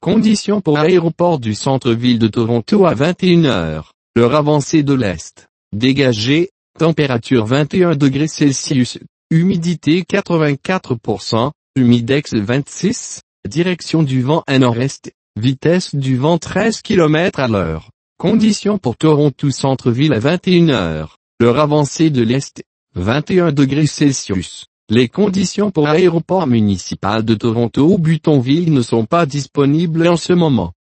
Conditions pour aéroport du centre-ville de Toronto à 21 heures. L'heure avancée de l'Est. Dégagé, température 21 degrés Celsius, humidité 84%, humidex 26, direction du vent à nord-est, vitesse du vent 13 km à l'heure. Conditions pour Toronto centre-ville à 21 heures. L'heure avancée de l'Est, 21 degrés Celsius. Les conditions pour aéroport municipal de Toronto ou Buttonville ne sont pas disponibles en ce moment.